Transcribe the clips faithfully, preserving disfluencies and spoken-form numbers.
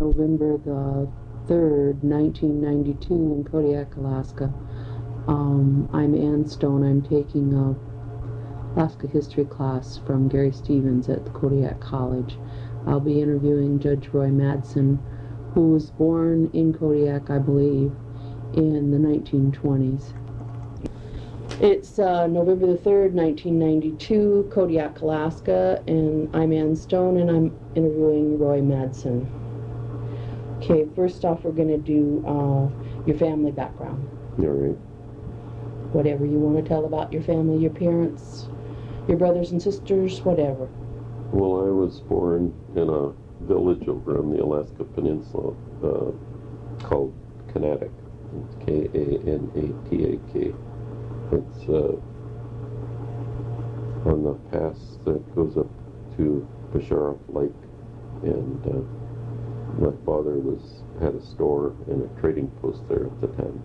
November the third, nineteen ninety-two in Kodiak, Alaska. Um, I'm Ann Stone. I'm taking a Alaska history class from Gary Stevens at the Kodiak College. I'll be interviewing Judge Roy Madsen, who was born in Kodiak, I believe, in the nineteen twenties. It's uh, November the third, nineteen ninety-two, Kodiak, Alaska, and I'm Ann Stone, and I'm interviewing Roy Madsen. Okay, first off, we're going to do uh, your family background. All right. Whatever you want to tell about your family, your parents, your brothers and sisters, whatever. Well, I was born in a village over on the Alaska Peninsula uh, called Kanatic. It's K A N A T A K. It's uh, on the pass that goes up to Pisharov Lake, and uh, my father was had a store and a trading post there at the time.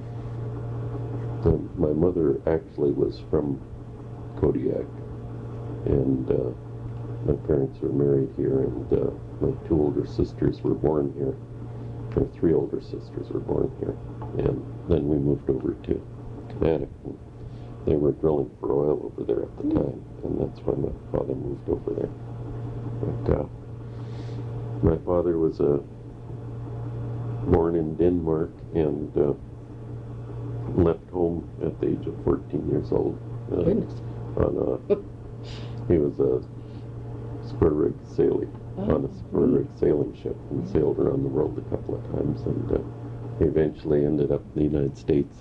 And my mother actually was from Kodiak, and uh, my parents were married here, and uh, my two older sisters were born here. Or three older sisters were born here, and then we moved over to Kanatic. They were drilling for oil over there at the time, and that's why my father moved over there. But uh, my father was uh, born in Denmark and uh, left home at the age of fourteen years old. Uh, Goodness. On a, he was a square rig sailing Oh, on a square rig sailing ship and sailed around the world a couple of times, and uh, he eventually ended up in the United States.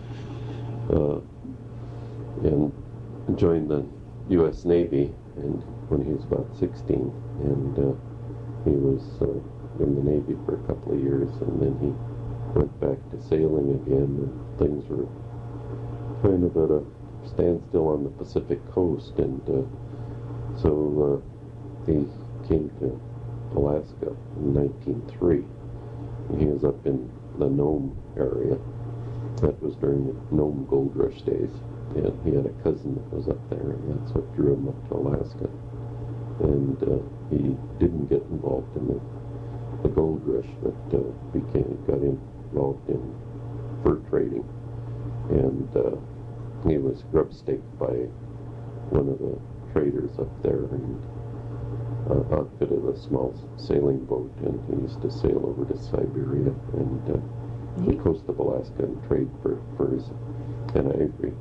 Uh, and joined the U S Navy and when he was about sixteen, and uh, he was uh, in the Navy for a couple of years, and then he went back to sailing again, and things were kind of at a standstill on the Pacific coast, and uh, so uh, he came to Alaska in nineteen oh three. He was up in the Nome area. That was during the Nome Gold Rush days. And he had a cousin that was up there, and that's what drew him up to Alaska. And uh, he didn't get involved in the, the gold rush, but uh, became got involved in fur trading. And uh, he was grub staked by one of the traders up there, and uh, outfitted a small sailing boat, and he used to sail over to Siberia and uh, the coast of Alaska and trade for furs and ivory.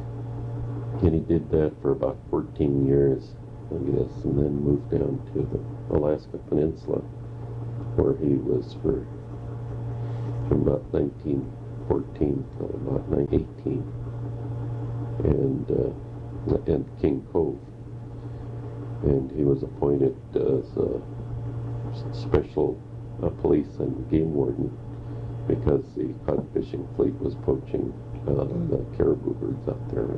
And he did that for about fourteen years, I guess, and then moved down to the Alaska Peninsula, where he was for from about nineteen fourteen till about nineteen eighteen, and uh, and King Cove. And he was appointed as a special uh, police and game warden because the cod fishing fleet was poaching uh, the caribou birds up there.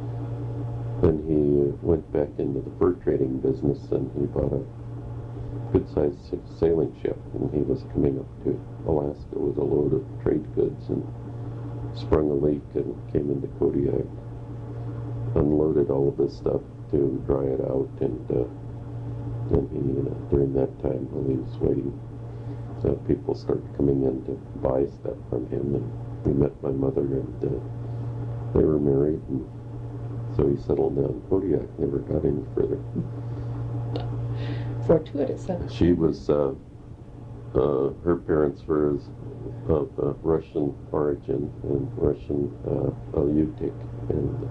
Then he went back into the fur trading business, and he bought a good-sized sailing ship, and he was coming up to Alaska with a load of trade goods and sprung a leak and came into Kodiak, unloaded all of his stuff to dry it out, and uh, then he, uh, during that time while he was waiting, uh, people started coming in to buy stuff from him, and we met my mother, and uh, they were married, and so he settled down in Kodiak, never got any further. Fortuitous, huh? She was, uh, uh, her parents were of uh, Russian origin and Russian uh, Aleutic, and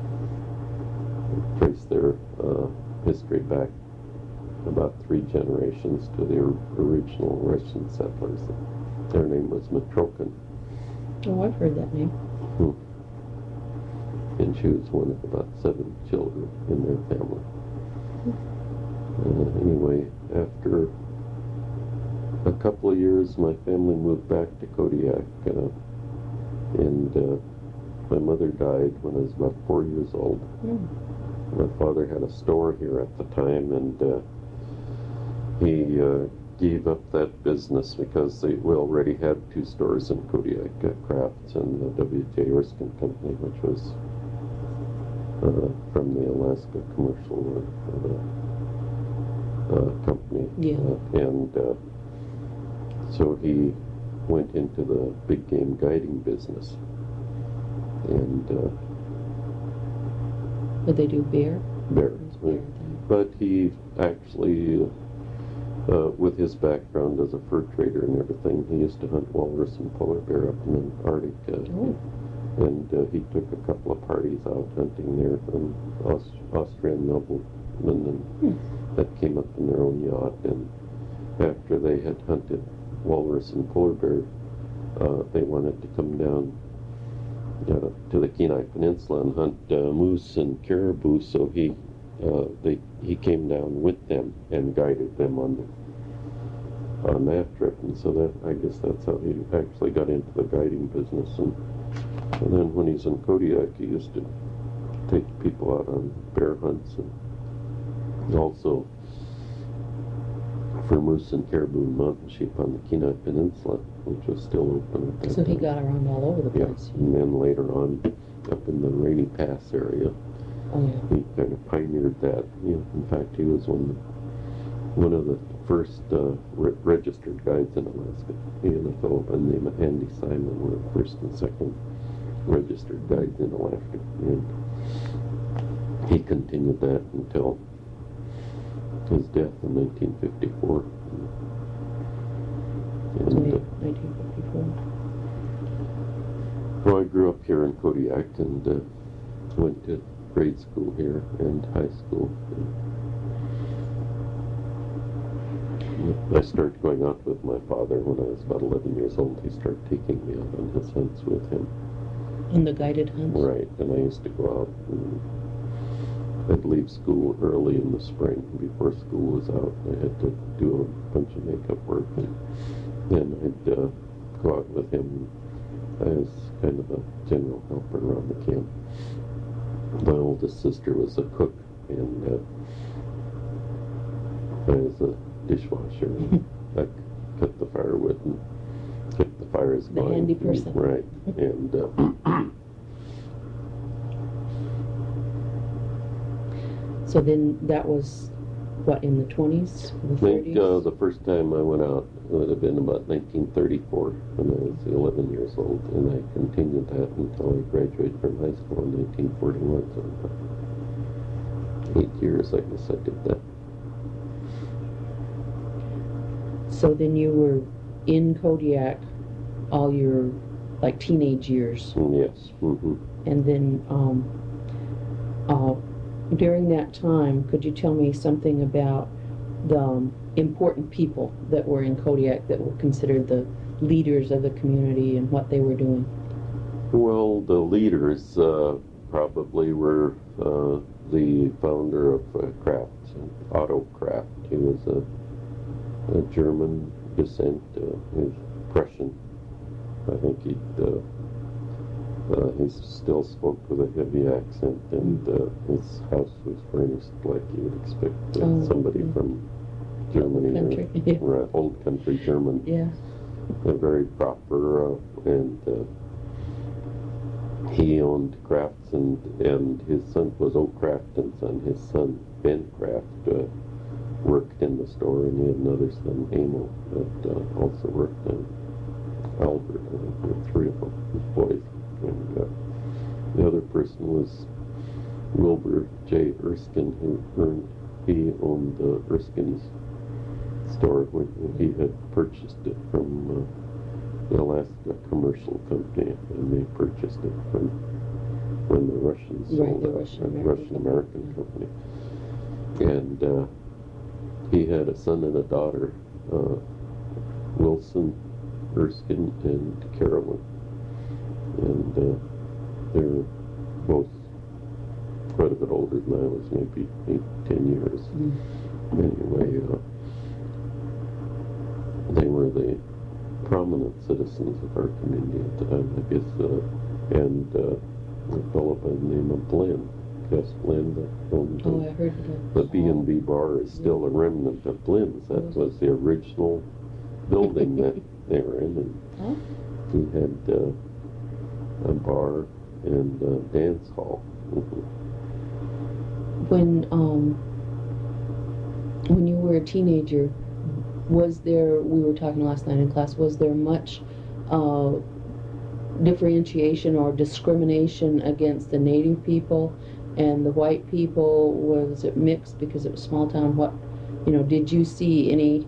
trace their uh, history back about three generations to the original Russian settlers. Their name was Matrokin. Oh, I've heard that name. Hmm. And she was one of about seven children in their family. Uh, anyway, after a couple of years, my family moved back to Kodiak, uh, and uh, my mother died when I was about four years old. Mm. My father had a store here at the time, and uh, he uh, gave up that business because they, we already had two stores in Kodiak, uh, Crafts and the W J Erskine Company, which was uh, from the Alaska Commercial uh, uh, Company. Yeah. Uh, and uh, so he went into the big game guiding business. And uh, Did they do bear? bear. Bear But he actually, uh, with his background as a fur trader and everything, he used to hunt walrus and polar bear up in the Arctic. Uh, Oh. And uh, he took a couple of parties out hunting there from Aust- Austrian noblemen and Hmm. that came up in their own yacht. And after they had hunted walrus and polar bear, uh, they wanted to come down uh, to the Kenai Peninsula and hunt uh, moose and caribou. So he uh, they he came down with them and guided them on the, on that trip. And so that I guess that's how he actually got into the guiding business. And, and then when he's in Kodiak, he used to take people out on bear hunts and also for moose and caribou and mountain sheep on the Kenai Peninsula, which was still open at that So he time. got around all over the Yeah, place. and then later on, up in the Rainy Pass area, Oh, yeah. he kind of pioneered that. You know, in fact, he was one one of the first uh, re- registered guides in Alaska. He and a fellow by the name of Andy Simon were the first and second registered guides in Alaska, and he continued that until his death in nineteen fifty-four. So And, yeah, uh, nineteen fifty-four. well, I grew up here in Kodiak and uh, went to grade school here and high school. I started going out with my father when I was about eleven years old. He started taking me out on his hunts with him. In the guided hunts? Right, and I used to go out and I'd leave school early in the spring before school was out. I had to do a bunch of makeup work, and then I'd uh, go out with him as kind of a general helper around the camp. My oldest sister was a cook, and uh, I was a dishwasher. And I cut the firewood and kept the fires The going. handy person. Right, and uh, So then that was, what, in the twenties, the I think thirties? uh, the first time I went out would have been about nineteen thirty-four when I was eleven years old, and I continued that until I graduated from high school in nineteen forty-one. So about eight years, I guess I did that. So then you were in Kodiak all your, like, teenage years. Mm, yes. Mm-hmm. And then um, uh, during that time, could you tell me something about the um, important people that were in Kodiak that were considered the leaders of the community and what they were doing? Well, the leaders uh, probably were uh, the founder of uh, Kraft, Otto Kraft. He was a, a German descent. Uh, he was Prussian. I think he uh, uh, he still spoke with a heavy accent, and uh, his house was furnished like you would expect uh, Oh, somebody yeah. from Germany, Country, or, yeah. or uh, old country German. Yeah. Uh, very proper, uh, and uh, he owned Crafts, and, and his son was Oak Kraft and son. His son Ben Kraft uh, worked in the store, and he had another son, Emil, that uh, also worked on Albert. I think there were three of them, boys. And uh, the other person was Wilbur J. Erskine, who earned, he owned the Erskine's store when he had purchased it from uh, the Alaska Commercial Company, and they purchased it from when the Russians Right, sold the it, Russian uh, American Russian American Company. Company. And uh, he had a son and a daughter, uh, Wilson Erskine and Carolyn. And uh, they're both quite a bit older than I was, maybe eight, ten years. Mm. Anyway, uh, they were the prominent citizens of our community at the time, I guess. Uh, and uh, a fellow by the name of Glenn, Gus Glenn, that owned the, Oh, I heard that. the B and B bar is still a remnant of Glenn's. That was the original building that they were in. And Huh? he had uh, a bar and a dance hall. Mhm. When um when you were a teenager, was there, we were talking last night in class, was there much uh, differentiation or discrimination against the native people and the white people? Was it mixed because it was small town? What, you know, did you see any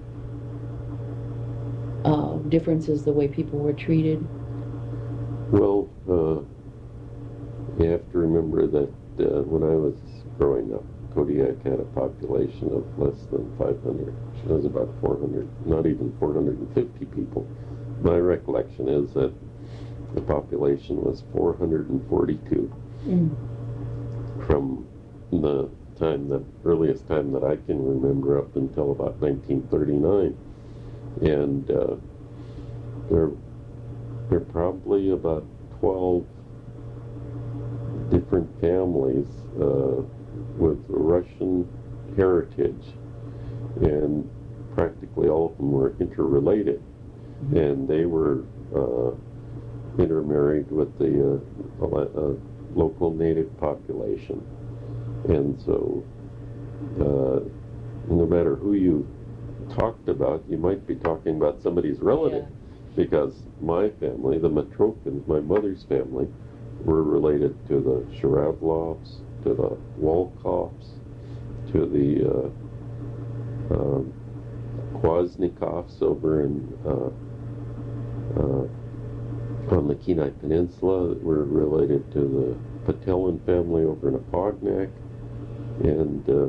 uh, differences the way people were treated? Well, uh, you have to remember that uh, when I was growing up, Kodiak had a population of less than five hundred. It was about four hundred, not even four hundred fifty people. My recollection is that the population was four hundred forty-two Mm. from the time, the earliest time that I can remember up until about nineteen thirty-nine. And uh, there, there are probably about twelve different families uh, with Russian heritage, and practically all of them were interrelated, Mm-hmm. and they were uh, intermarried with the uh, uh, local native population. And so uh, no matter who you talked about, you might be talking about somebody's relative, Yeah. because my family, the Matrokins, my mother's family, were related to the Sharavlovs, to the Wolkoffs, to the uh, um, Kwasnikovs over in uh, uh, on the Kenai Peninsula. Were related to the Patelin family over in Apognak, and uh,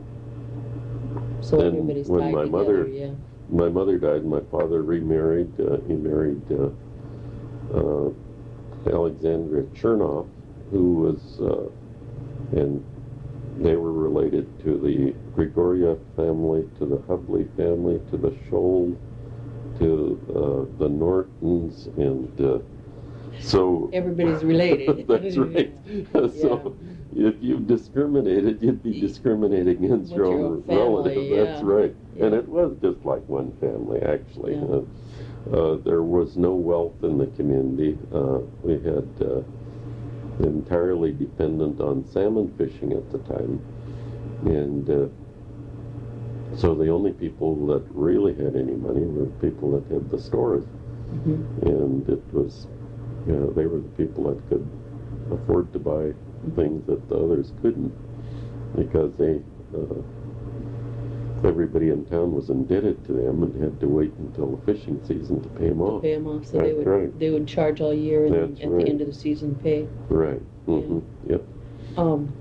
So then everybody's when tied my together, mother- yeah. my mother died, my father remarried. Uh, he married uh, uh, Alexandra Chernoff, who was, uh, and they were related to the Grigoriev family, to the Hubley family, to the Scholl, to uh, the Nortons, and uh, so Everybody's related. that's right. So if you discriminated, you'd be discriminating against With your your own own family, relative. That's yeah. right. And Yeah. it was just like one family, actually. Yeah. Uh, uh, there was no wealth in the community. Uh, we had uh, entirely dependent on salmon fishing at the time. And uh, so the only people that really had any money were people that had the stores. Mhm. And it was, you know, they were the people that could afford to buy things that the others couldn't, because they, uh, everybody in town was indebted to them and had to wait until the fishing season to pay them off. Pay them off, so they That's would right. they would charge all year, and That's at right. the end of the season pay. Right. Mm-hmm. Yep. Um,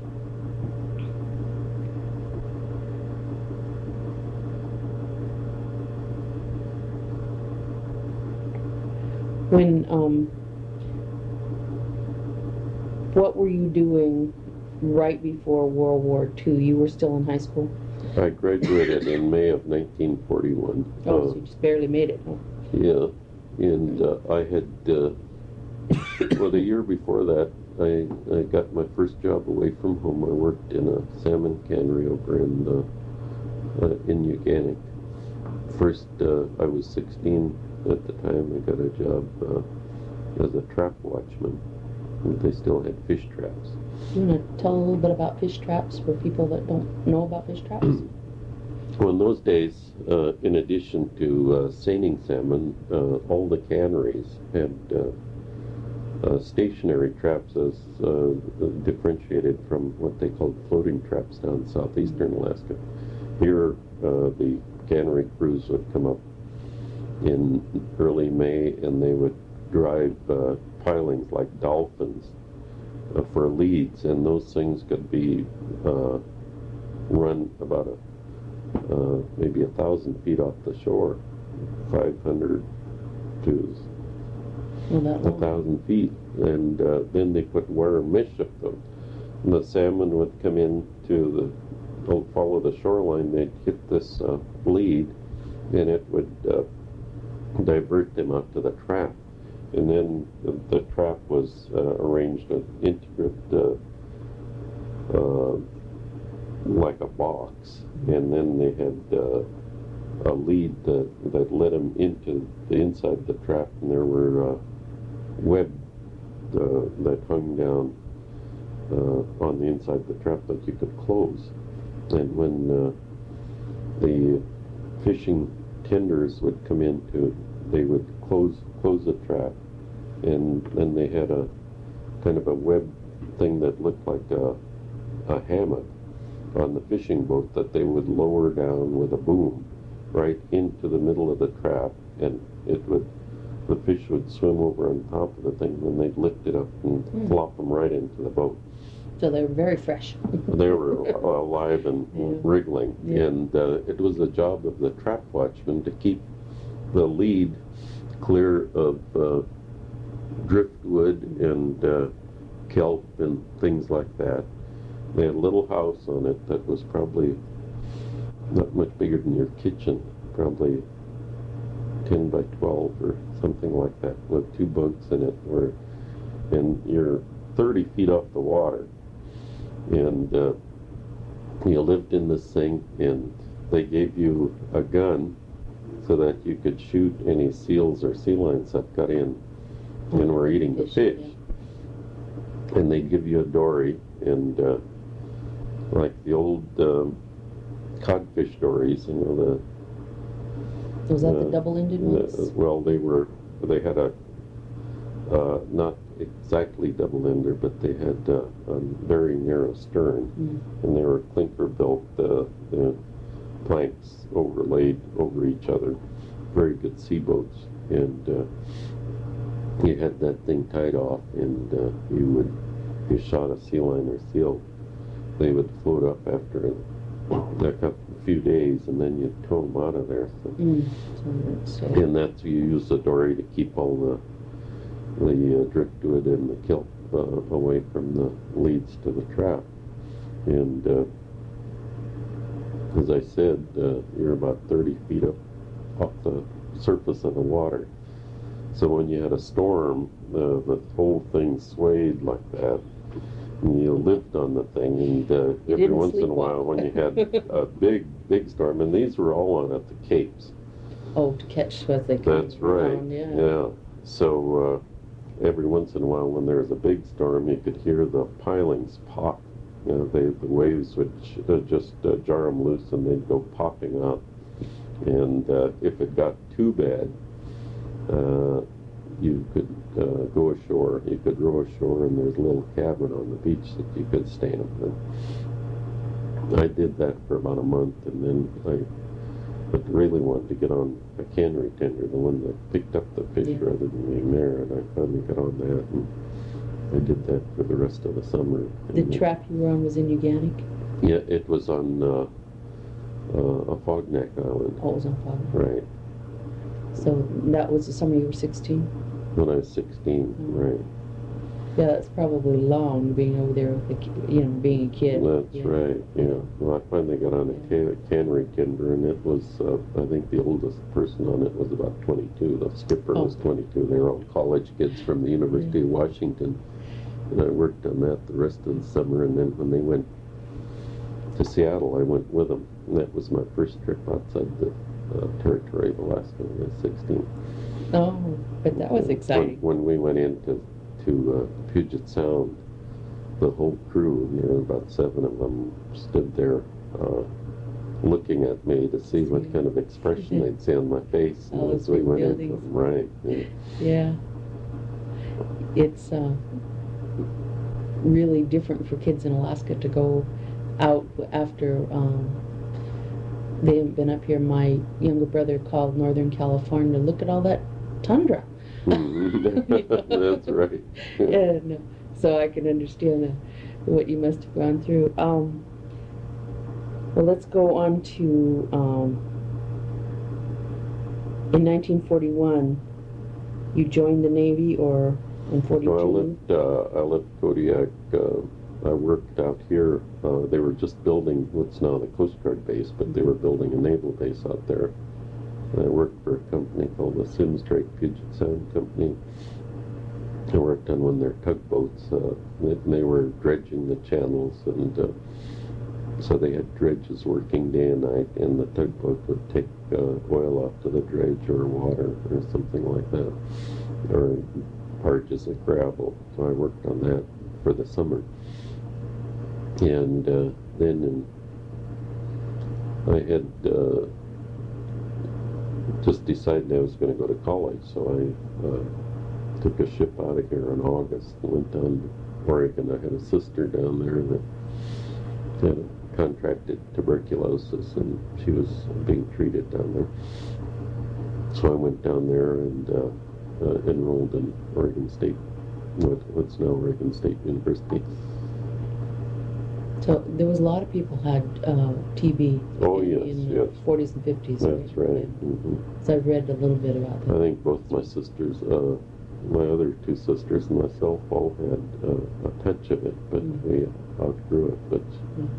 when um, what were you doing right before World War Two? You were still in high school. I graduated in May of nineteen forty-one. Oh, Uh, so you just barely made it. Huh? Yeah, and uh, I had, uh, well, the year before that, I, I got my first job away from home. I worked in a salmon cannery over in uh, uh, in Uganic. First, uh, I was sixteen at the time. I got a job uh, as a trap watchman. And they still had fish traps. You want to tell a little bit about fish traps for people that don't know about fish traps? Well, in those days, uh, in addition to uh, seining salmon, uh, all the canneries had uh, uh, stationary traps, as uh, differentiated from what they called floating traps down southeastern Alaska. Here, uh, the cannery crews would come up in early May, and they would drive uh, pilings like dolphins uh, for leads, and those things could be uh, run about a Uh, maybe a thousand feet off the shore, five hundred to Well, that a long. thousand feet, and uh, then they put wire mesh up them. And the salmon would come in to the, they'll follow the shoreline. They'd hit this uh, bleed, and it would uh, divert them out to the trap. And then the, the trap was uh, arranged with intricate, uh, uh, like a box, and then they had uh, a lead that, that led them into the inside the trap, and there were uh, web uh, that hung down uh, on the inside the trap that you could close. And when uh, the fishing tenders would come into, they would close close the trap, and then they had a kind of a web thing that looked like a, a hammock on the fishing boat that they would lower down with a boom right into the middle of the trap, and it would, the fish would swim over on top of the thing, and then they'd lift it up and Mm. flop them right into the boat. So they were very fresh. They were alive and Yeah. wriggling, Yeah. and uh, it was the job of the trap watchman to keep the lead clear of uh, driftwood and uh, kelp and things like that. They had a little house on it that was probably not much bigger than your kitchen, probably ten by twelve or something like that, with two bunks in it, where, and you're thirty feet off the water, and uh, you lived in this thing, and they gave you a gun so that you could shoot any seals or sea lions that got in and were eating the Fish, fish. And they'd give you a dory, and uh, like the old um, codfish dories, you know, the Was that uh, the double-ended the- ones? well, they were, they had a, uh, not exactly double-ender, but they had uh, a very narrow stern, Mm. and they were clinker-built uh, uh, planks overlaid over each other, very good sea boats, and uh, you had that thing tied off, and uh, you would, if you shot a sea lion or seal, they would float up after a, a couple, few days, and then you'd tow them out of there. So. Mm. So that's, uh, And that's, you use the dory to keep all the the uh, driftwood and the kelp uh, away from the leads to the trap. And uh, as I said, uh, you're about thirty feet up off the surface of the water. So when you had a storm, uh, the whole thing swayed like that. And you lived on the thing, and uh, every didn't once in sleep a while, well. when you had a big, big storm, and these were all on at the capes. oh, to catch what they come That's right. around, yeah. Yeah. So uh, every once in a while, when there was a big storm, you could hear the pilings pop. You know, they, the waves would j- uh, just uh, jar them loose, and they'd go popping up. And uh, if it got too bad, uh, you could uh, go ashore. You could row ashore, and there's a little cabin on the beach that you could stay in. And I did that for about a month, and then I but really wanted to get on a cannery tender, the one that picked up the fish Yeah. rather than being there, and I finally got on that, and I did that for the rest of the summer. The And, uh, trap you were on was in Uganic? Yeah, it was on uh, uh, a Fogneck Island, Oh, it was on Fog. right, So that was the summer you were sixteen? when I was sixteen, Mm. right. Yeah, that's probably long, being over there with the, ki- you know, being a kid. That's yeah. right, yeah. Well, I finally got on a can- cannery tender, and it was, uh, I think the oldest person on it was about twenty-two. The skipper was Oh. twenty-two. They were all college kids from the University of Washington. And I worked on that the rest of the summer, and then when they went to Seattle, I went with them. And that was my first trip outside the uh, territory of Alaska when I was sixteen. Oh, but that was When- exciting. When, we went into to uh, Puget Sound, the whole crew, and there were about seven of them, stood there uh, looking at me to see what kind of expression they'd see on my face All those as we big went into buildings. them. Right. Yeah. Yeah. It's uh, really different for kids in Alaska to go out after um, they haven't been up here. My younger brother called Northern California to look at all that tundra. That's right. And uh, so I can understand uh, what you must have gone through. Um, well, let's go on to um, in nineteen forty-one. You joined the Navy, or in forty-two? So I left, uh, I left Kodiak. Uh, I worked out here. Uh, they were just building what's now the Coast Guard base, but they were building a naval base out there. And I worked for a company called the Sims Drake Puget Sound Company. I worked on one of their tugboats. Uh, they, they were dredging the channels, and uh, so they had dredges working day and night, and the tugboat would take uh, oil off to the dredge or water or something like that, or barges of gravel. So I worked on that for the summer. And uh, then in, I had uh, just decided I was going to go to college, so I uh, took a ship out of here in August and went down to Oregon. I had a sister down there that had contracted tuberculosis, and she was being treated down there. So I went down there and uh, uh, enrolled in Oregon State, what, what's now Oregon State University. So there was a lot of people had uh, T B Oh, in, yes, in the yes. forties and fifties. That's right. Yeah. hmm So I've read a little bit about I that. think both my sisters, uh, my other two sisters and myself all had uh, a touch of it, but Mm. we outgrew it. But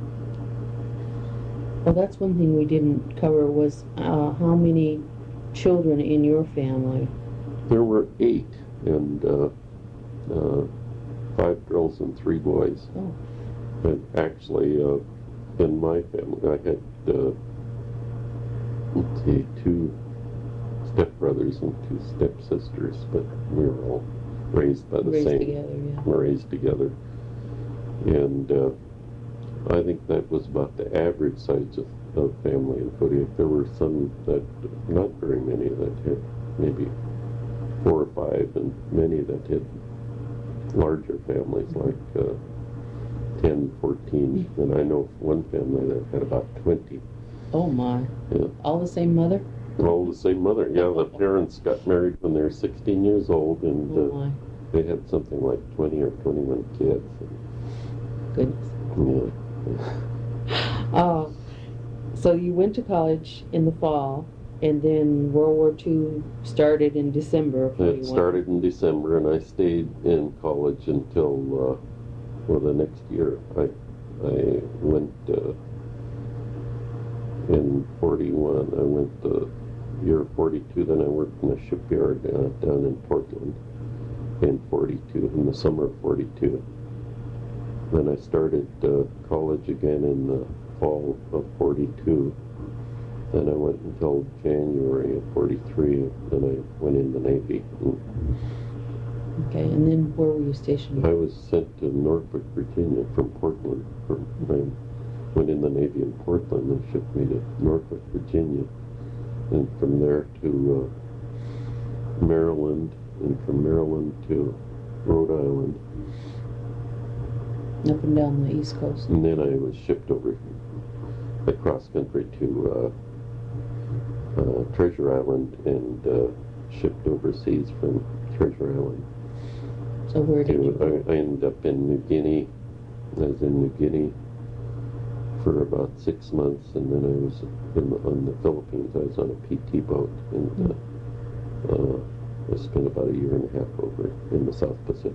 Well, that's one thing we didn't cover was uh, how many children in your family. there were eight, and uh, uh, five girls and three boys. Oh, But actually, uh, in my family, I had, uh, let's see, two stepbrothers and two stepsisters, but we were all raised by the raised same. together, yeah. Were raised together. And uh, I think that was about the average size of, of family in Kodiak. There were some that, not very many, that had maybe four or five, and many that had larger families, like uh, ten, fourteen, and I know one family that had about twenty. Oh my. Yeah. All the same mother? All the same mother. Yeah, the parents got married when they were sixteen years old, and Oh uh, my. they had something like twenty or twenty-one kids. Goodness. Yeah. Uh, so you went to college in the fall, and then World War Two started in December of forty-one. It started in December, and I stayed in college until, uh, well, the next year. I I went uh, in forty-one. I went the year forty-two. Then I worked in a shipyard uh, down in Portland in forty-two, in the summer of forty-two. Then I started uh, college again in the fall of forty-two. Then I went until January of forty-three. Then I went in the Navy. Okay, and then where were you stationed? I was sent to Norfolk, Virginia from Portland. From, I went in the Navy in Portland. They shipped me to Norfolk, Virginia. And from there to uh, Maryland, and from Maryland to Rhode Island. Up and down the East Coast. And then I was shipped over across country to uh, uh, Treasure Island and uh, shipped overseas from Treasure Island. So where did you go? I, I ended up in New Guinea. I was in New Guinea for about six months, and then I was in the, on the Philippines. I was on a P T boat, and uh, uh, I spent about a year and a half over in the South Pacific.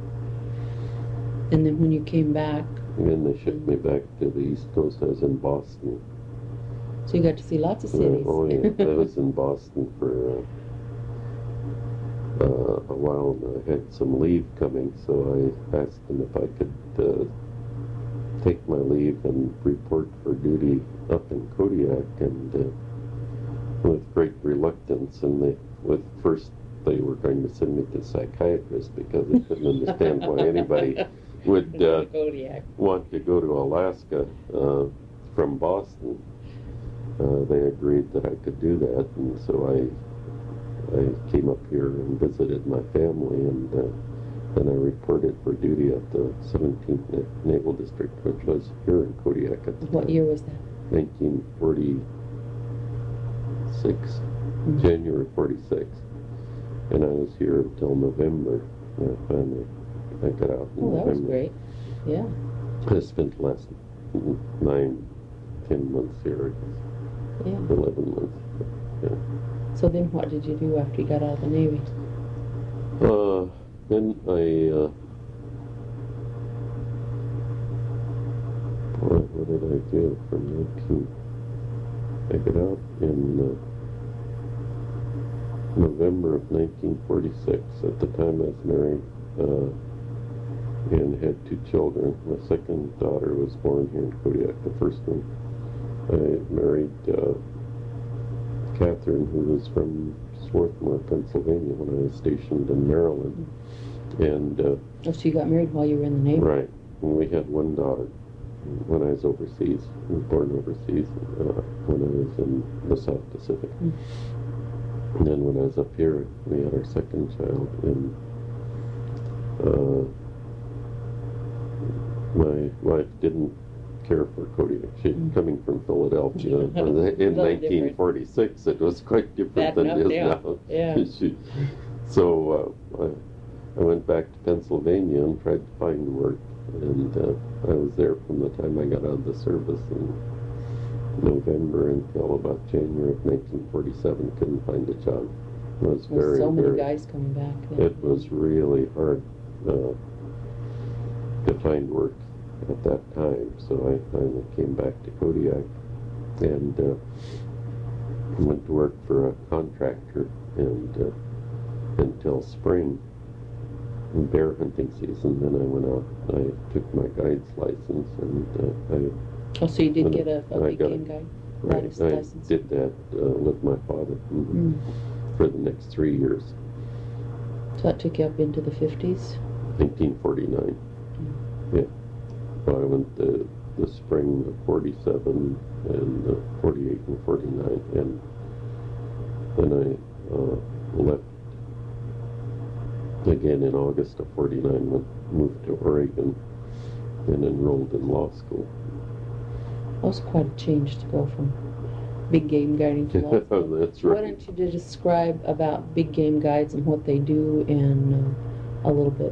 And then when you came back, And then they shipped me back to the East Coast. I was in Boston. so you got to see lots of Uh, cities. oh yeah, I was in Boston for uh, uh, a while, and I had some leave coming, so I asked them if I could uh, take my leave and report for duty up in Kodiak, and uh, with great reluctance, and they, with first they were going to send me to a psychiatrist because they couldn't understand why anybody would uh, Kodiak. want to go to Alaska uh, from Boston. Uh, they agreed that I could do that, and so I I came up here and visited my family, and uh, then I reported for duty at the seventeenth Na- Naval District, which was here in Kodiak at the What time. year was that? nineteen forty-six, Mm-hmm. January forty-six, and I was here until November. And I finally I got out in Oh, that was November. great. Yeah. I spent the last nine, ten months here, Yeah. eleven months. Yeah. So then what did you do after you got out of the Navy? Uh, then I, uh, boy, what did I do from nineteen? I got out in uh, November of nineteen forty-six. At the time I was married uh, and had two children. My second daughter was born here in Kodiak, the first one. I married uh, Catherine, who was from Swarthmore, Pennsylvania, when I was stationed in Maryland. And, uh, Oh, so you got married while you were in the Navy? right, and we had one daughter when I was overseas. I was born overseas uh, when I was in the South Pacific. Mm. And then when I was up here, we had our second child, and uh, my wife didn't care for Kodiak. She, Mm. coming from Philadelphia Yeah. in Little nineteen forty-six, it was quite different Bad than enough, it is yeah. now. Yeah. She, so uh, I, I went back to Pennsylvania and tried to find work, and uh, I was there from the time I got out of the service in November until about January of nineteen forty-seven. Couldn't find a job. It was There's very, so many very, guys coming back then. it was really hard uh, to find work at that time. So I finally came back to Kodiak and uh, went to work for a contractor, and uh, until spring bear hunting season. Then I went out. I took my guide's license, and uh, I Oh, so you did when get a, a I big got game it. guide right, license? I license? did that uh, with my father mhm, Mm. for the next three years. So that took you up into the fifties? nineteen forty-nine. Yeah. So I went the, the spring of forty-seven and uh, forty-eight and forty-nine, and then I uh, left again in August of forty-nine, went, moved to Oregon and enrolled in law school. That was quite a change to go from big game guiding to law school. That's Why right. don't you describe about big game guides and what they do, and uh, a little bit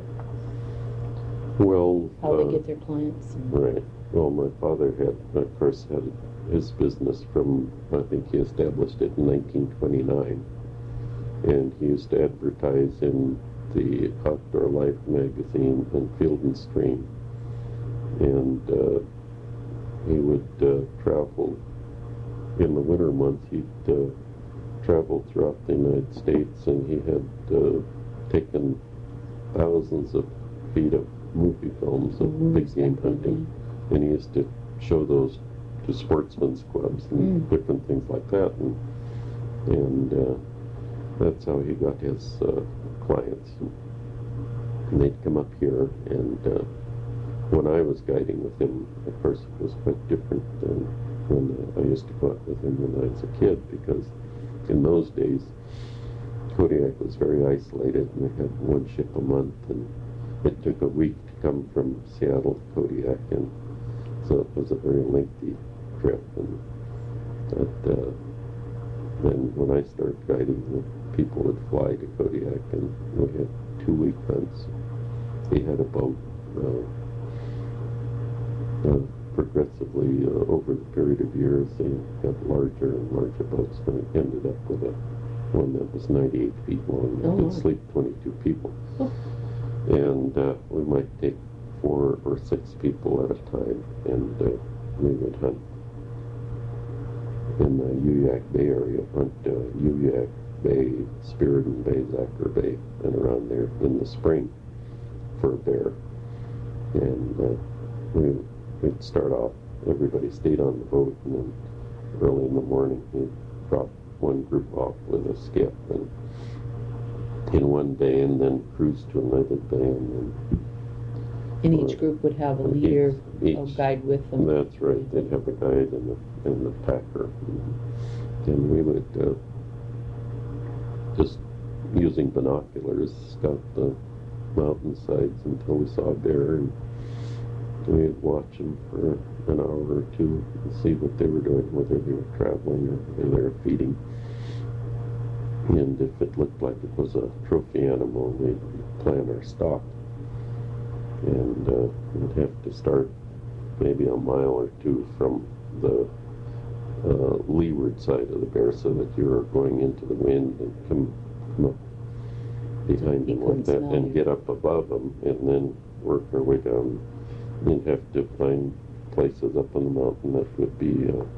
Well, how uh, they get their clients? And right. Well, my father had, of course, had his business from, I think he established it in nineteen twenty-nine. And he used to advertise in the Outdoor Life magazine and Field and Stream. And uh, he would uh, travel in the winter months. He'd uh, travel throughout the United States, and he had uh, taken thousands of feet of movie films of Mhm, big game exactly, hunting. And he used to show those to sportsmen's clubs and Mm. different things like that. And, and uh, that's how he got his uh, clients. And they'd come up here, and uh, when I was guiding with him, of course, it was quite different than when uh, I used to go out with him when I was a kid, because in those days, Kodiak was very isolated, and they had one ship a month, and it took a week to come from Seattle to Kodiak, and so it was a very lengthy trip. And that, uh, then when I started guiding, the people would fly to Kodiak, and we had two-week hunts. He had a boat. Uh, uh, progressively uh, over the period of years, they got larger and larger boats, and it ended up with a one that was ninety-eight feet long that Oh, could wow. sleep twenty-two people. Oh. And uh, we might take four or six people at a time, and uh, we would hunt in the Uyak Bay area, hunt uh, Uyak Bay, Spiridon Bay, Zacher Bay, and around there in the spring for a bear. And uh, we, we'd start off, everybody stayed on the boat, and then early in the morning we'd drop one group off with a skiff and in one bay, and then cruise to another bay, and then And each group would have a leader, each, a guide with them. that's right, they'd have a guide and the, and the packer. And we would uh, just using binoculars scout the mountainsides until we saw a bear, and we'd watch them for an hour or two and see what they were doing, whether they were traveling or whether they were feeding. And if it looked like it was a trophy animal, we'd plan our stalk. And uh, we'd have to start maybe a mile or two from the uh, leeward side of the bear, so that you were going into the wind and come, come up behind He them like couldn't that smell and you. get up above them, and then work our way down. You'd have to find places up on the mountain that would be uh,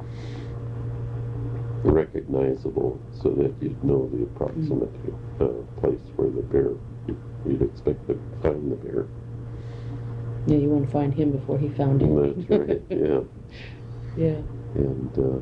recognizable, so that you'd know the approximate uh, place where the bear, you'd expect to find the bear. Yeah, you want to find him before he found you. That's right, yeah. Yeah. And uh,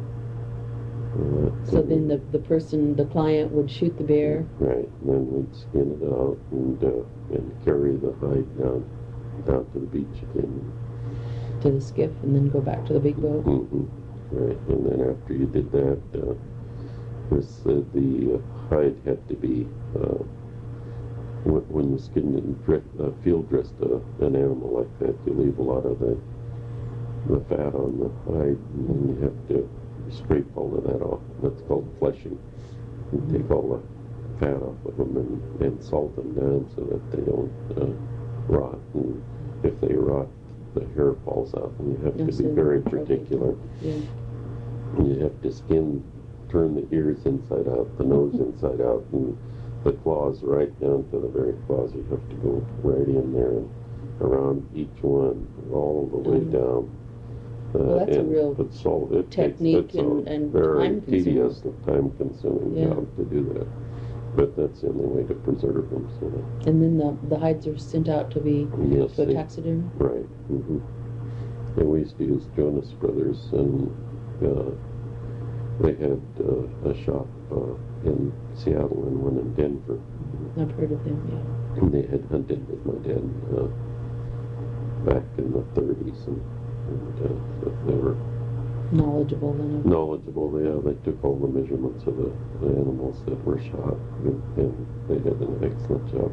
uh, So then the, the person, the client would shoot the bear. right, and then we'd skin it out and uh, and carry the hide down down to the beach again. To the skiff, and then go back to the big boat. Mm-hmm. Right, and then after you did that, uh, course, uh, the uh, hide had to be, uh, when, when you skin and dre- uh, field dressed uh, an animal like that, you leave a lot of the, the fat on the hide, and then you have to scrape all of that off. That's called fleshing. You take all the fat off of them and, and salt them down so that they don't uh, rot. And if they rot, the hair falls out, and you have Yes, to be and very trouble. particular. Yeah. You have to skin, turn the ears inside out, the nose inside out, and the claws right down to the very claws. You have to go right in there and around each one, all the way Mhm. down. Uh, Well, that's a and real it's all, it technique takes, it's and- a and very time-consuming. tedious, time-consuming Yeah. job to do that. But that's the only way to preserve them. So, And then the, the hides are sent out to be yes, to a they- taxidermy? right. hmm And we used to use Jonas Brothers, and uh, they had uh, a shop uh, in Seattle and one in Denver. I've heard of them, yeah. And they had hunted with my dad uh, back in the thirties, and, and uh, so they were Knowledgeable then of knowledgeable. Yeah, they took all the measurements of the, the animals that were shot, and, and they did an excellent job.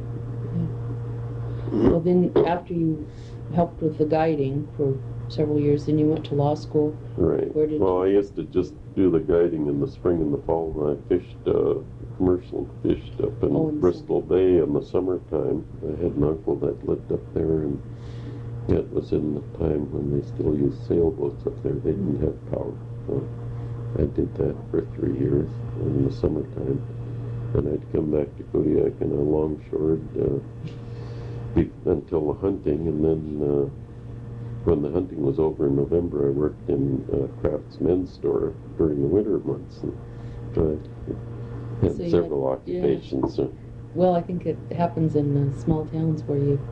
Well, then after you helped with the guiding for several years, then you went to law school. Right. Where did well, I used to just do the guiding in the spring and the fall, and I fished, uh, commercial fished up in Oh, in the Bristol Bay in the summertime. I had an uncle that lived up there, and it was in the time when they still used sailboats up there. They didn't have power. So I did that for three years in the summertime. And I'd come back to Kodiak in a longshored uh, be- until the hunting, and then uh, when the hunting was over in November, I worked in uh, Kraft's men's store during the winter months. And so I had So you several had- yeah. occupations. So, Well, I think it happens in uh, small towns where you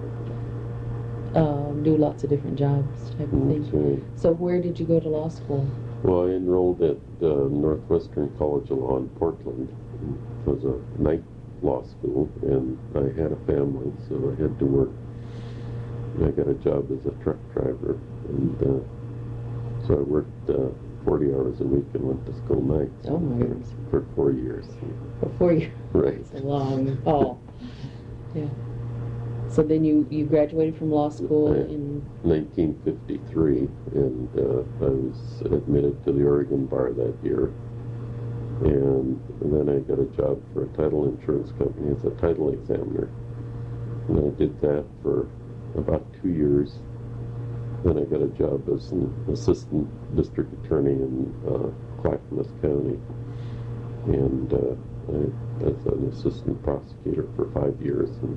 uh, do lots of different jobs type of that's thing. right. So where did you go to law school? Well, I enrolled at uh, Northwestern College of Law in Portland. It was a night law school, and I had a family, so I had to work. I got a job as a truck driver, and uh, so I worked uh, forty hours a week and went to school nights Oh my goodness. for four years. Before you, Right. it's a long haul. Yeah. So then you, you graduated from law school Right. in, nineteen fifty-three, and uh, I was admitted to the Oregon Bar that year. And then I got a job for a title insurance company as a title examiner. And I did that for about two years. Then I got a job as an assistant district attorney in uh, Clackamas County. And uh, I, as an assistant prosecutor for five years. And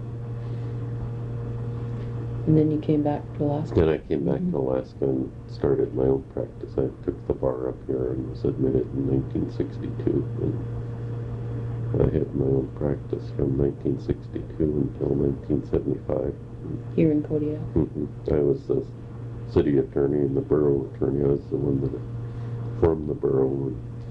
and then you came back to Alaska? Then I came back Mhm. to Alaska and started my own practice. I took the bar up here and was admitted in nineteen sixty-two. And I had my own practice from nineteen sixty-two until nineteen seventy-five. Here in Kodiak? hmm I was the city attorney and the borough attorney. I was the one that formed the borough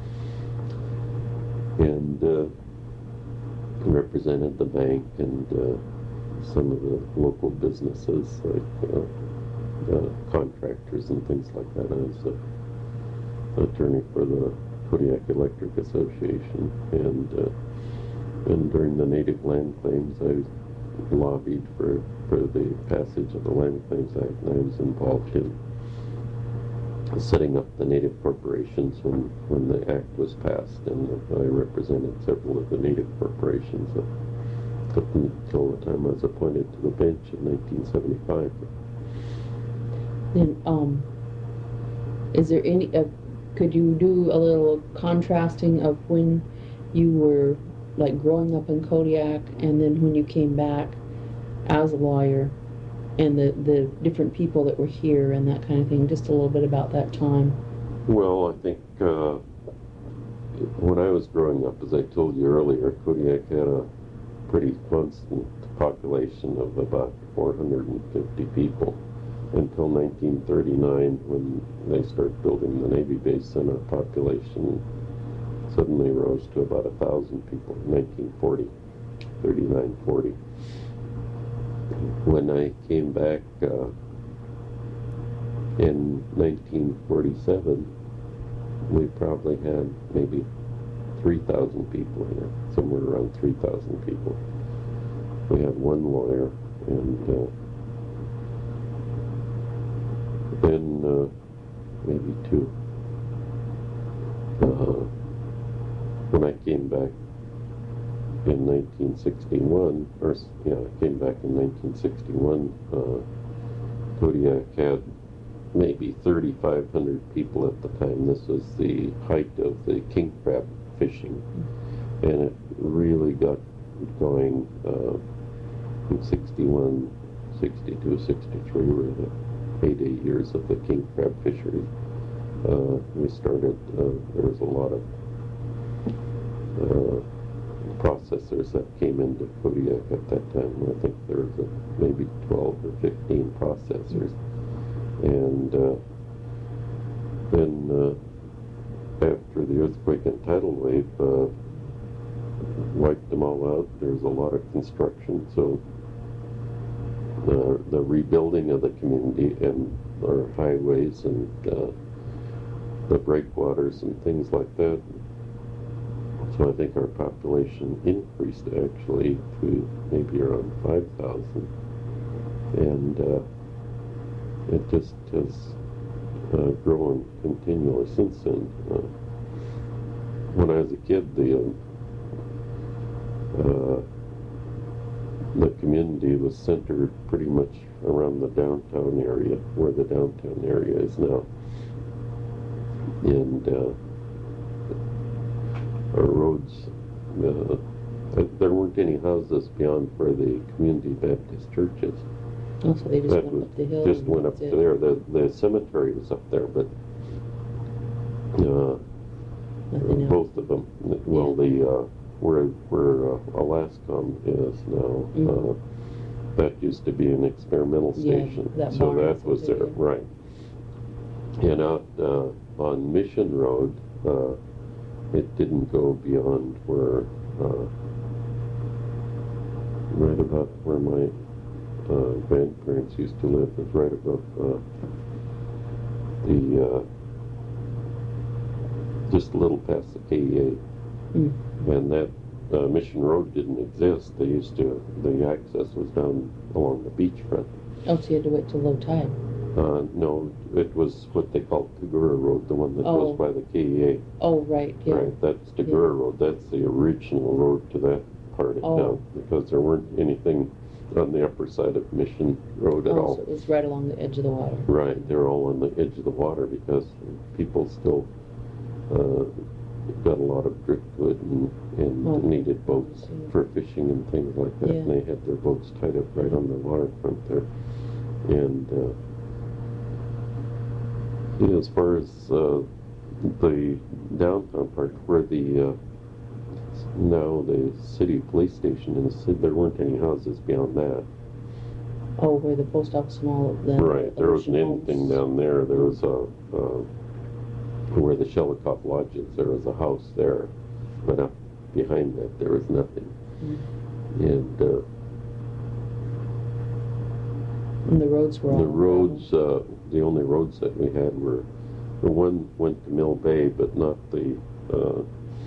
and, and uh, represented the bank and uh, some of the local businesses like uh, uh, contractors and things like that. I was an attorney for the Kodiak Electric Association, and uh, and during the Native Land Claims, I lobbied for for the passage of the Land Claims Act, and I was involved in setting up the Native corporations when when the act was passed, and I represented several of the Native corporations up until the time I was appointed to the bench in nineteen seventy-five. Then, um, is there any, uh, could you do a little contrasting of when you were, like, growing up in Kodiak and then when you came back as a lawyer and the, the different people that were here and that kind of thing? Just a little bit about that time. Well, I think uh, when I was growing up, as I told you earlier, Kodiak had a pretty constant population of about four hundred fifty people until nineteen thirty-nine, when they started building the Navy base, and our population suddenly rose to about a thousand people in nineteen forty, thirty-nine, forty. When I came back uh, in nineteen forty-seven, we probably had maybe three thousand people here, somewhere around three thousand people. We had one lawyer, and uh, then uh, maybe two. Uh, when I came back in nineteen sixty-one, or yeah, I came back in nineteen sixty-one, uh, Kodiak had maybe thirty-five hundred people at the time. This was the height of the king crab fishing, and it really got going uh, in sixty-one, sixty-two, sixty-three were the heyday years of the king crab fishery. Uh, we started, uh, there was a lot of uh, processors that came into Kodiak at that time. I think there was a, maybe twelve or fifteen processors. And uh, then uh, after the earthquake and tidal wave uh, wiped them all out, there was a lot of construction. So the, the rebuilding of the community and our highways and uh, the breakwaters and things like that. So I think our population increased actually to maybe around five thousand. And uh, it just has uh, grown continually since then. Uh, when I was a kid, the uh, the community was centered pretty much around the downtown area, where the downtown area is now. And uh, our roads, uh, there weren't any houses beyond where the Community Baptist Church is. Oh, so they just That went was, up the hill. just and went up that's to it. there. The the cemetery was up there, but uh, Nothing else. both of them. Well, Yeah. the uh, where where uh, Alaskan is now, Mhm. uh, that used to be an experimental Yeah, station, that so barn that is was up there, there. right? And out uh, on Mission Road, uh, it didn't go beyond where, uh, right about where my uh, grandparents used to live. Was right above uh, the, uh, just a little past the K E A. Mm. And that uh, Mission Road didn't exist. They used to, the access was down along the beachfront. Oh, so you had to wait till low tide. Uh, no, it was what they called Tagura Road, the one that Oh. goes by the K E A. Oh, right, yeah. Right, that's Tagura Yeah. Road. That's the original road to that part of Oh. town, because there weren't anything on the upper side of Mission Road at Oh, all. so it was right along the edge of the water. Right, they were all on the edge of the water because people still uh, got a lot of driftwood and, and Oh. needed boats Yeah. for fishing and things like that. Yeah. And they had their boats tied up right on the waterfront there. And uh, yeah, as far as uh, the downtown part, where the uh, now the city police station is, there weren't any houses beyond that. Oh, where the post office and all of that. Right, there wasn't anything down there. There was a, uh, where the Shelikoff Lodge is, there was a house there, but up behind that there was nothing. Mm. And uh, And the roads were all. the roads, uh, the only roads that we had were, the one went to Mill Bay, but not the uh,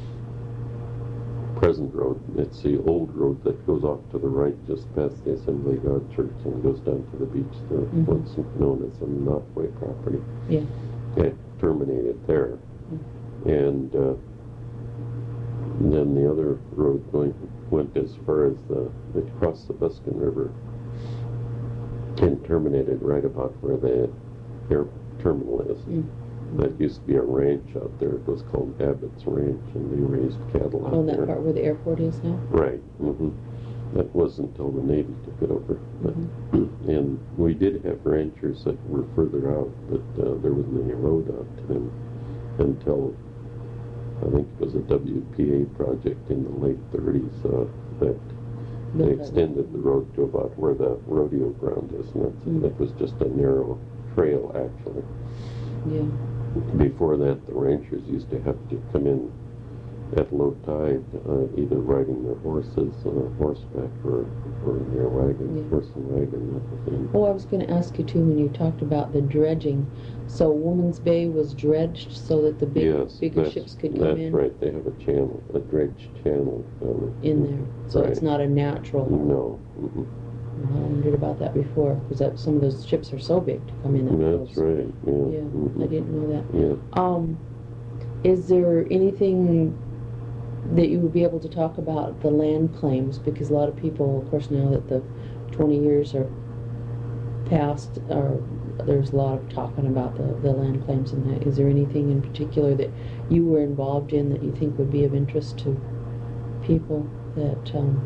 present road. It's the old road that goes off to the right just past the Assembly of God Church and goes down to the beach, the Mhm. what's known as the Knotway property. Yeah. It terminated there. Mm-hmm. And, uh, and then the other road going, went as far as the, it crossed the Buskin River and terminated right about where the air terminal is. Mm. That used to be a ranch out there. It was called Abbott's Ranch, and they raised cattle out On there. that part where the airport is now? Right. hmm That wasn't until the Navy took it over. But, Mm-hmm. and we did have ranchers that were further out, but uh, there wasn't any road out to them until I think it was a W P A project in the late thirties uh, that they Built that extended the road to about where the rodeo ground is, and that's, Mm. that was just a narrow trail actually. Yeah. Before that, the ranchers used to have to come in at low tide, uh, either riding their horses on horseback or, or in their wagon, Yeah. horse and wagon. That was in. Oh, I was going to ask you too when you talked about the dredging. So Woman's Bay was dredged so that the big, Yes, bigger that's- ships could come That's in right. They have a channel, a dredge channel down in there. So it's Right. not a natural. No. Mm-mm. I wondered about that before because that some of those ships are so big to come in. That That's close. right. Yeah. Yeah, Mhm. I didn't know that. Yeah. Um, is there anything that you would be able to talk about the land claims? Because a lot of people, of course, now that the twenty years are past, or there's a lot of talking about the, the land claims and that. Is there anything in particular that you were involved in that you think would be of interest to people that, um,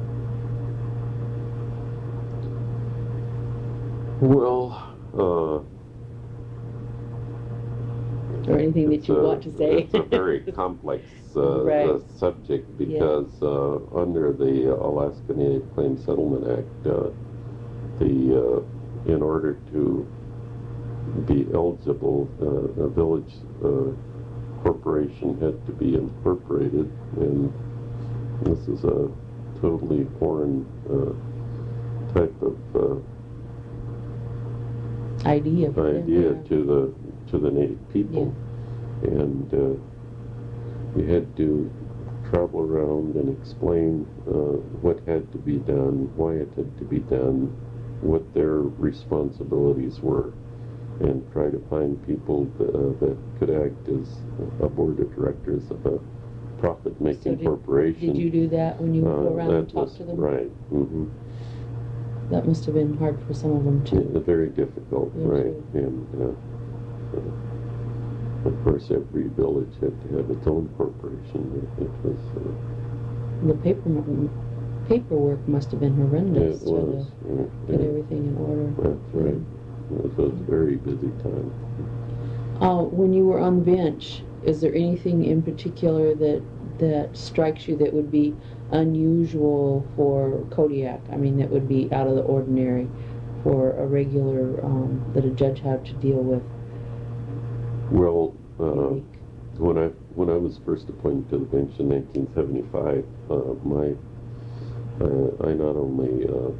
Well, uh, or anything that it's you a- want to say? It's a very complex uh, Right. uh, subject because uh, under the Alaska Native Claims Settlement Act, uh, the uh, in order to be eligible, uh, a village uh, corporation had to be incorporated, and this is a totally foreign uh, type of uh, idea. idea Yeah. to the to the native people, and uh, we had to travel around and explain uh, what had to be done, why it had to be done, what their responsibilities were, and try to find people that, uh, that could act as a board of directors of a profit-making So did- corporation. Did you do that when you would Uh, go around and that talk was- to them? Right. Mm-hmm. That must have been hard for some of them too. Yeah, very difficult, Yeah, right? sure. And uh, uh, of course, every village had to have its own corporation. It, it was, uh, The paper paperwork must have been horrendous it to was. the, yeah, get yeah, everything in order. that's right. It was a very busy time. Uh, when you were on the bench, is there anything in particular that that strikes you that would be unusual for Kodiak? I mean, that would be out of the ordinary for a regular um, that a judge had to deal with. Well, uh, Unique. when I when I was first appointed to the bench in nineteen seventy-five, uh, my uh, I not only uh,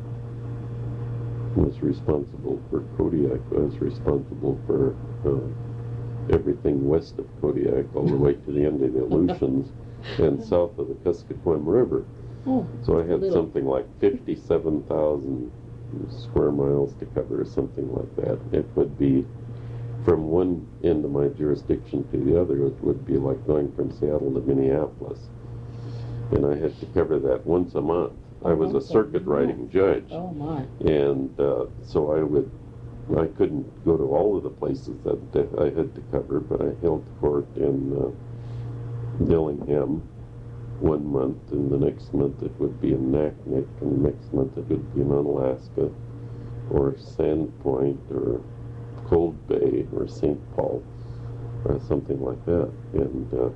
was responsible for Kodiak, I was responsible for uh, everything west of Kodiak, all the way to the end of the Aleutians and south of the Kuskokwim River. Oh, So I had little. something like fifty-seven thousand square miles to cover, or something like that. It would be from one end of my jurisdiction to the other. It would be like going from Seattle to Minneapolis, and I had to cover that once a month. I was a Once a circuit riding judge, oh my. and uh, so I would. I couldn't go to all of the places that uh, I had to cover, but I held court in uh, Dillingham one month, and the next month it would be in Naknek, and the next month it would be in Unalaska, or Sandpoint, or Cold Bay, or Saint Paul, or something like that. And uh,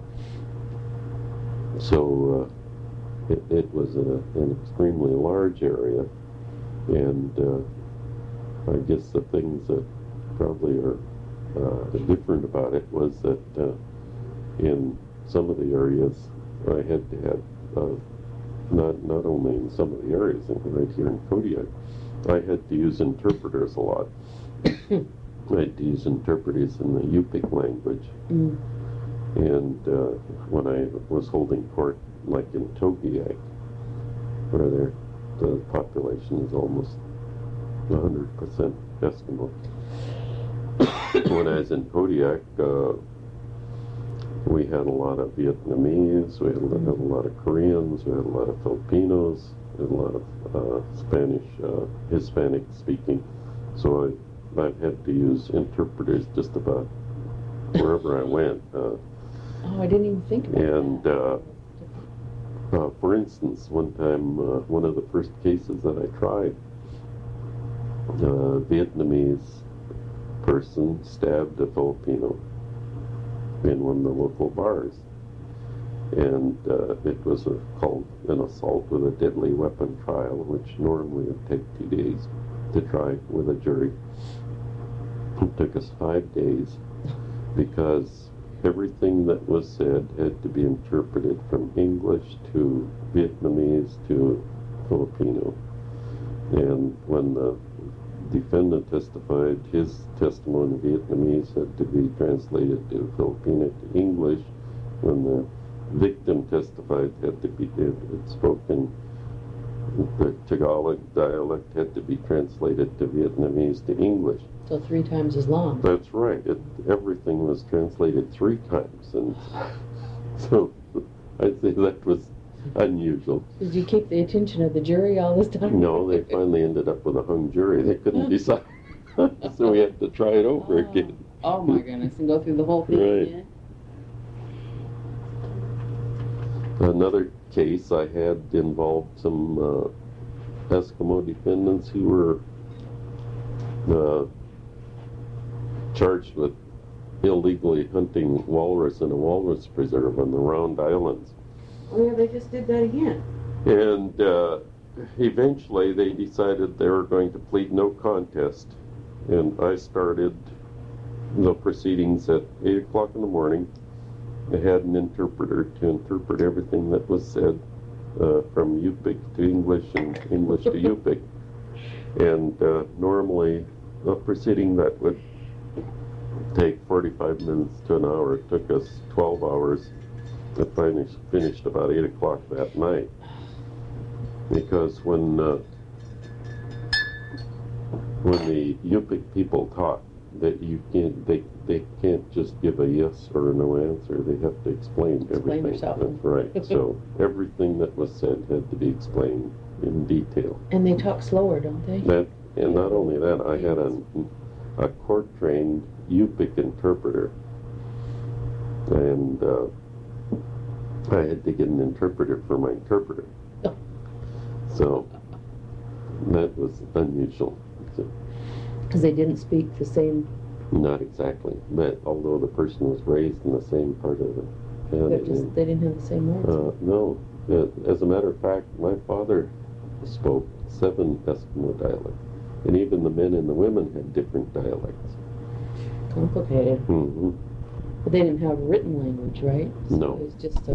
so uh, it, it was a, an extremely large area, and uh, I guess the things that probably are uh, different about it was that uh, in some of the areas I had to have, uh, not not only in some of the areas, and right here in Kodiak, I had to use interpreters a lot. I had to use interpreters in the Yupik language. Mm. And uh, when I was holding court, like in Togiak, where there, the population is almost one hundred percent Eskimo. When I was in Kodiak, uh, we had a lot of Vietnamese, we had a, had a lot of Koreans, we had a lot of Filipinos, we had a lot of uh, Spanish, uh, Hispanic speaking. So I, I had to use interpreters just about wherever I went. Uh, Oh, I didn't even think about and that. uh, uh, for instance, one time, uh, one of the first cases that I tried, a Vietnamese person stabbed a Filipino in one of the local bars. And uh, it was a, called an assault with a deadly weapon trial, which normally would take two days to try with a jury. It took us five days because we everything that was said had to be interpreted from English to Vietnamese to Filipino. And when the defendant testified, his testimony in Vietnamese had to be translated to Filipino to English. When the victim testified, had to be it, it spoken. The Tagalog dialect had to be translated to Vietnamese to English. So three times as long. That's right. It, everything was translated three times, and so I'd say that was unusual. Did you keep the attention of the jury all this time? No, they finally ended up with a hung jury. They couldn't decide, so we had to try it over oh. again. Oh my goodness! And go through the whole thing Right. again. Another case I had involved some uh, Eskimo defendants who were uh, charged with illegally hunting walrus in a walrus preserve on the Round Islands. Oh yeah, they just did that again. And uh, eventually they decided they were going to plead no contest. And I started the proceedings at eight o'clock in the morning. I had an interpreter to interpret everything that was said uh, from Yupik to English and English to Yupik. And uh, normally a proceeding that would take forty-five minutes to an hour took us twelve hours. It finished, finished about eight o'clock that night. Because when uh, when the Yupik people talk, that you can't they they can't just give a yes or a no answer. They have to explain, explain everything. Yourself. That's right. So everything that was said had to be explained in detail. And they talk slower, don't they? That and not only that, I had a a court-trained Yupik interpreter, and uh, I had to get an interpreter for my interpreter. Oh. So that was unusual. So, Because they didn't speak the same. not exactly, but although the person was raised in the same part of the They're county. just, they didn't have the same words. Uh, no, uh, as a matter of fact, my father spoke seven Eskimo dialects, and even the men and the women had different dialects. Complicated. Mm-hmm. But they didn't have written language, right? So No. It was just a.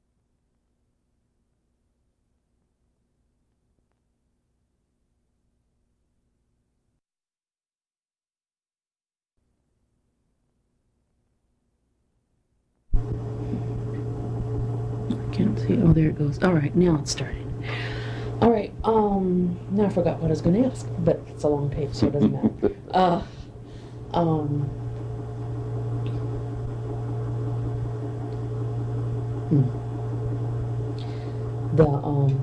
I can't see. Oh, there it goes. All right, now it's starting. All right. Um. Now I forgot what I was going to ask, but it's a long tape, so it doesn't matter. Uh. Um. Hmm. The um.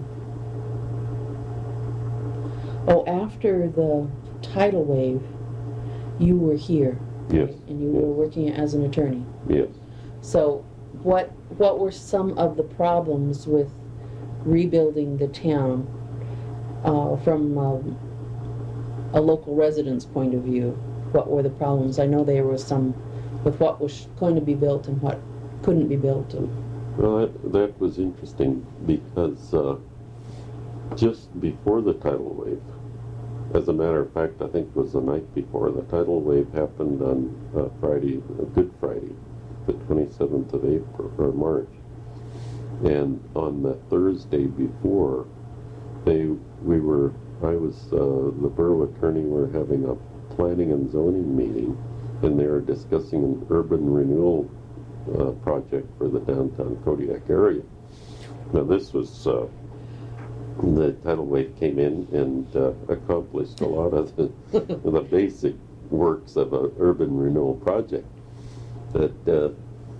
Oh, after the tidal wave, you were here. Yes. Right? And you yes. were working as an attorney. Yes. So, what what were some of the problems with rebuilding the town uh, from um, a local resident's point of view? What were the problems? I know there was some with what was going to be built and what couldn't be built. And Well, that, that was interesting because uh, just before the tidal wave, as a matter of fact, I think it was the night before, the tidal wave happened on uh, Friday, uh, Good Friday, the twenty-seventh of April, or March. And on the Thursday before, they, we were, I was, uh, the borough attorney were having a planning and zoning meeting, and they were discussing an urban renewal uh, project for the downtown Kodiak area. Now this was, uh, the tidal wave came in and uh, accomplished a lot of the, the basic works of an urban renewal project. But uh,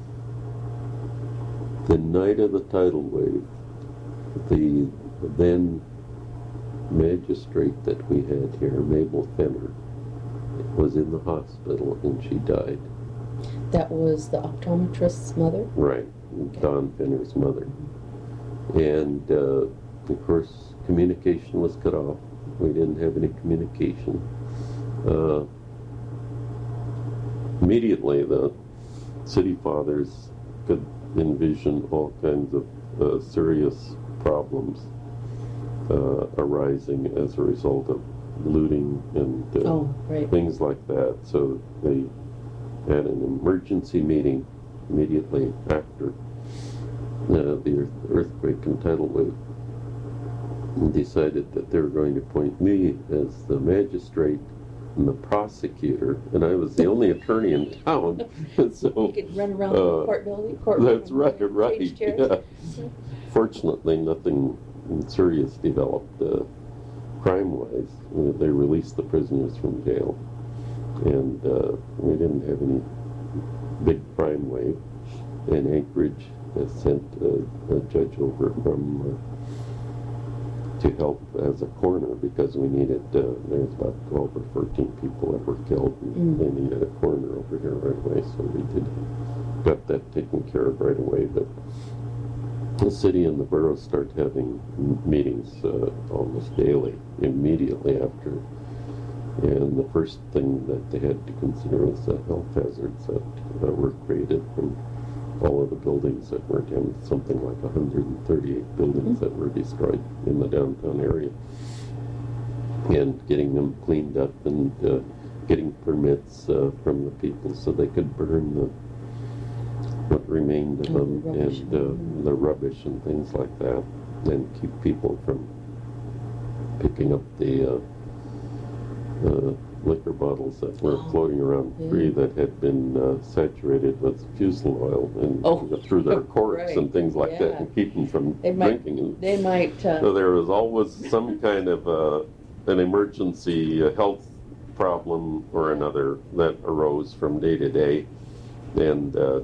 the night of the tidal wave, the then magistrate that we had here, Mabel Fenner, was in the hospital and she died. that was the optometrist's mother. Right, Don Fenner's mother. And uh, of course, communication was cut off. We didn't have any communication. Uh, immediately, the city fathers could envision all kinds of uh, serious problems uh, arising as a result of looting and uh, Oh, right. things like that. So they had an emergency meeting immediately after uh, the earthquake and tidal wave, and decided that they were going to appoint me as the magistrate and the prosecutor, and I was the only attorney in town. So You could run around uh, the court building, court that's room, right, change right. chairs. Yeah. Fortunately, nothing serious developed uh, crime-wise. Uh, They released the prisoners from jail, and uh, we didn't have any big crime wave. And Anchorage has sent a, a judge over from uh, to help as a coroner because we needed. Uh, there's about twelve or fourteen people that were killed, and Mm. they needed a coroner over here right away. So we did got that taken care of right away. But the city and the borough start having m- meetings uh, almost daily, immediately after. And the first thing that they had to consider was the health hazards that uh, were created from all of the buildings that were in something like one hundred thirty-eight buildings that were destroyed in the downtown area. And getting them cleaned up and uh, getting permits uh, from the people so they could burn the what remained of Oh, them the rubbish. and uh, the rubbish and things like that, and keep people from picking up the uh, uh, liquor bottles that were Oh, floating around yeah. free that had been uh, saturated with fusel oil and Oh, through their corks right. and things like that, Yeah. and keep them from They might- drinking. And They might, so uh, there was always some kind of uh, an emergency uh, health problem or another that arose from day to day, and uh,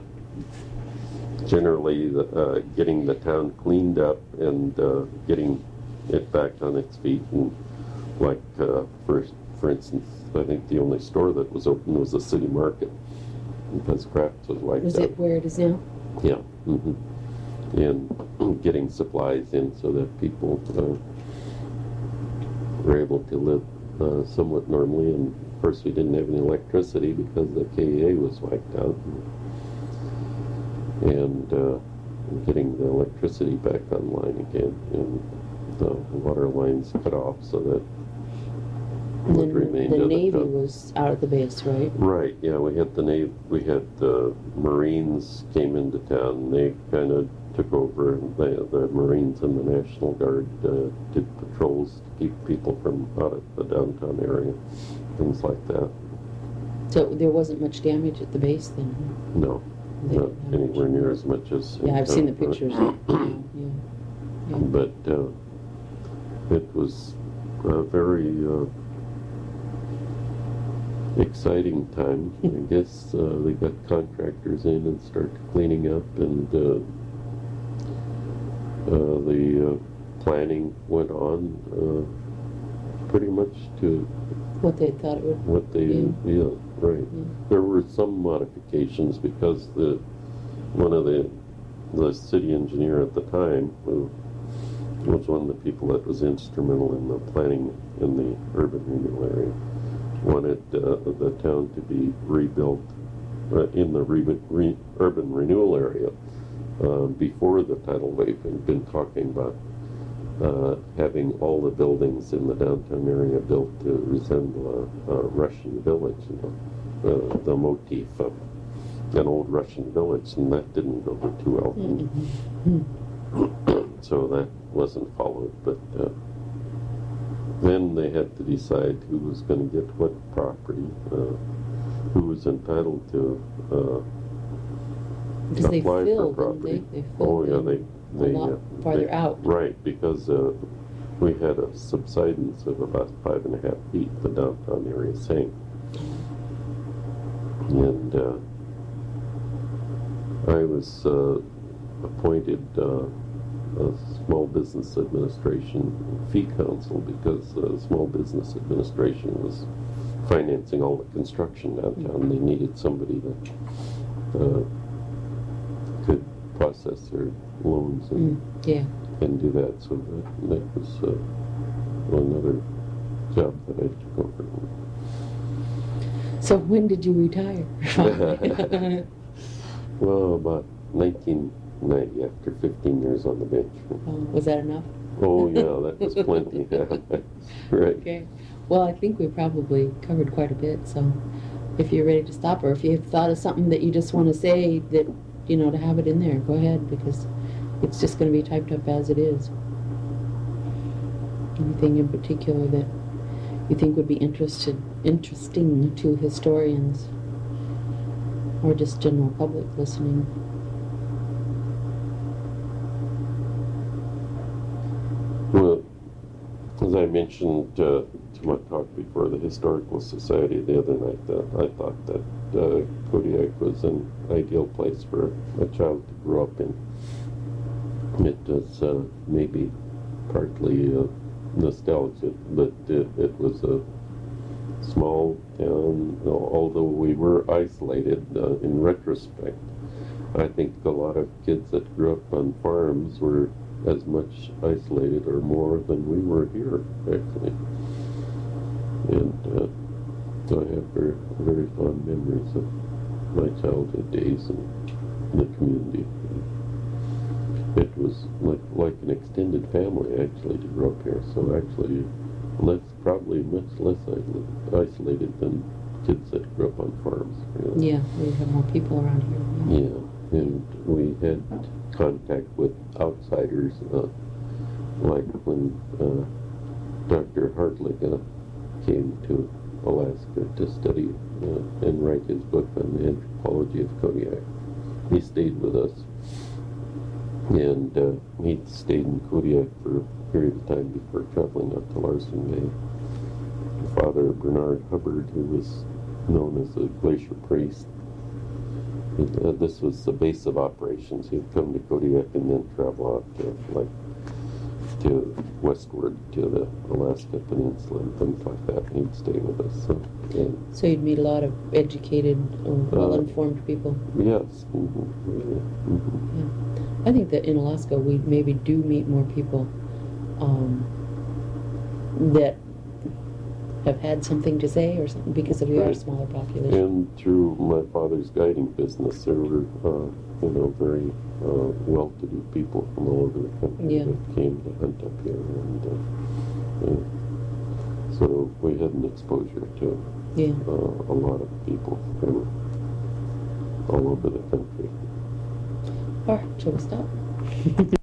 generally uh, getting the town cleaned up and uh, getting it back on its feet. And like uh, for for instance, I think the only store that was open was the city market because Crafts was wiped was out. it where it is now? Yeah, hmm and getting supplies in so that people uh, were able to live uh, somewhat normally. And of course, we didn't have any electricity because the K E A was wiped out, and uh, getting the electricity back online again, and the water lines cut off so that And what then remained the of Navy town- was out of the base, right? Right, yeah, we had the Navy, we had the Marines came into town, and they kind of took over, and the, the Marines and the National Guard uh, did patrols to keep people from out of the downtown area, things like that. So there wasn't much damage at the base then? No, They not didn't have much. anywhere near as much as. in Yeah, I've seen the town, but- pictures. Yeah, yeah. Yeah. But uh, it was a very uh, exciting time. I guess uh, they got contractors in and started cleaning up, and uh, uh, the uh, planning went on uh, pretty much to What they thought it would, what they, Yeah. yeah, right. Yeah. There were some modifications because the one of the the city engineer at the time, who was one of the people that was instrumental in the planning in the urban renewal area, wanted uh, the town to be rebuilt uh, in the re- re- urban renewal area uh, before the tidal wave, and been talking about uh, having all the buildings in the downtown area built to resemble a, a Russian village, you know, uh, the motif of an old Russian village, and that didn't go over too well. Mm-hmm. So that wasn't followed, but uh, then they had to decide who was going to get what property, uh, who was entitled to uh, because they apply filled, for didn't property. they? They Oh filled yeah, them they they a lot uh, farther they- out. Right, because uh, we had a subsidence of about five and a half feet. The downtown area sank, and uh, I was uh, appointed uh, a small business administration fee council because the small business administration was financing all the construction downtown. They needed somebody that uh, could process their loans and, Mm, yeah. and do that. So that, that was uh, another job that I took over. So when did you retire? Well, about nineteen ninety, after fifteen years on the bench. Oh, was that enough? Oh, yeah, that was plenty. Right. Okay. Well, I think we probably covered quite a bit, so if you're ready to stop, or if you've thought of something that you just want to say that you know, to have it in there, go ahead, because it's just gonna be typed up as it is. Anything in particular that you think would be interested, interesting to historians or just general public listening? Well, as I mentioned uh, to my talk before the Historical Society the other night, that I thought that uh, Kodiak was an ideal place for a child to grow up in. It was uh, maybe partly uh, nostalgic, but it, it was a small town, although we were isolated. Uh, in retrospect, I think a lot of kids that grew up on farms were as much isolated or more than we were here, actually. And uh, so I have very, very fond memories of my childhood days in the community. It was like like an extended family, actually, to grow up here. So actually, less probably much less isolated than kids that grew up on farms. Really. Yeah, we have more people around here. Yeah. Yeah, and we had contact with outsiders, uh, like when uh, Doctor Hartlig uh, came to Alaska to study uh, and write his book on the anthropology of Kodiak. He stayed with us, and uh, he stayed in Kodiak for a period of time before traveling up to Larsen Bay. Father Bernard Hubbard, who was known as the Glacier Priest, Uh, this was the base of operations. He'd come to Kodiak and then travel out to, like, to westward to the Alaska Peninsula and things like that. And he'd stay with us. So, and, So you'd meet a lot of educated, or well-informed people. yes. Mm-hmm, yeah, mm-hmm. Yeah. I think that in Alaska we maybe do meet more people um, that have had something to say or something, because we are a Right. smaller population. And through my father's guiding business, there were, uh, you know, very uh, well-to-do people from all over the country Yeah. that came to hunt up here, and uh, uh, so we had an exposure to Yeah. uh, a lot of people from all over the country. All right, shall we stop?